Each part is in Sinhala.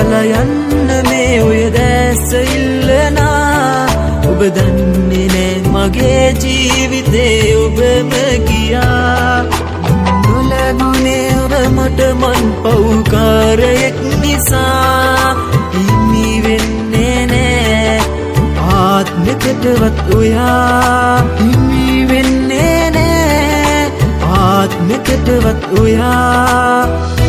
දාලා යන්න මේ ඔය දැස ඉල්ලනා ඔබ දන්නේ නෑ මගේ ජීවිතේ ඔබම ගියා නොලැබුණේ ඔබ මට මන් පව්කාරයෙක් නිසා හිමි වෙන්නේ නෑ ආත්මෙකටවත් ඔයා හිමි වෙන්නේ නෑ ආත්මෙකටවත් ඔයා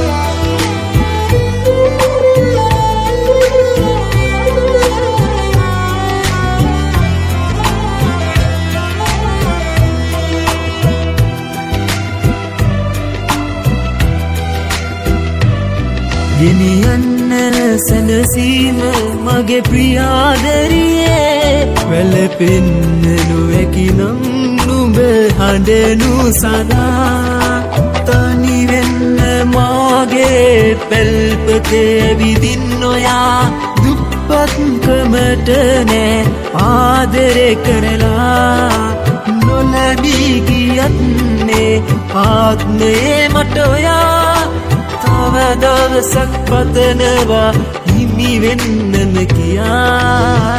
ගෙනියන්න සැනසීම මගේ ප්‍රියාදරියේ වැළපෙන්න නොහැකි නම් නුඹ හඬනු සදා තනි වෙන්න මාගේ පැල්පතේ විදින්න ඔයා දුප්පත්කමට නෑ ආදරේ කරලා නොලැබී ගියත්නේ ආත්මේ මට ඔයා තව දවසක් පතනවා හිමි වෙන්නම කියා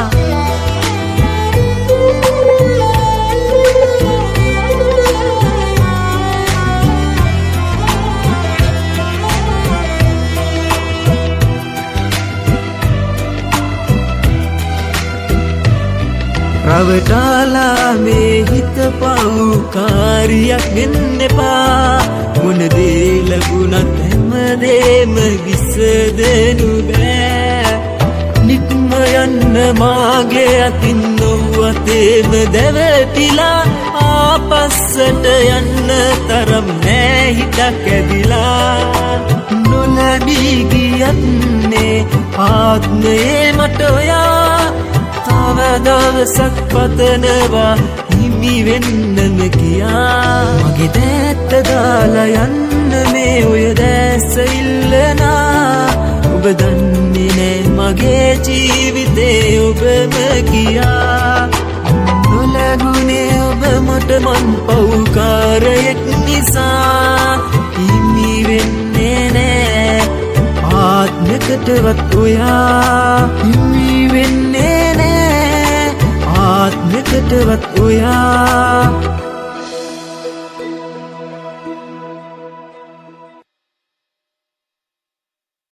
රවටාලා මේ හිත පව්කාරියක් වෙන්න එපා මොන දේ ලැබුණත් හැමදේම විසදෙනු බෑ නික්ම යන්න මාගේ අතින් නොවතේම දැවටිලා ආපස්සට යන්න තරම් නෑ හිතක් ඇදිලා නොලැබී ගියත්නේ ආත්මේ මට ඔයා තව දවසක් පතනවා හිමි වෙන්නම කියා මගේ දැත්ත දාලා යන්න මේ ඔය දැස ඉල්ලනා ඔබ දන්නේ නෑ මගේ ජීවිතේ ඔබම ගියා නොලැබුණේ ඔබ මට මන් පව්කාරයෙක් නිසා හිමි වෙන්නේ නෑ ආත්මෙකටවත් ඔයා හිමි වෙන්නේ නෑ ආත්මෙකටවත් ඔයා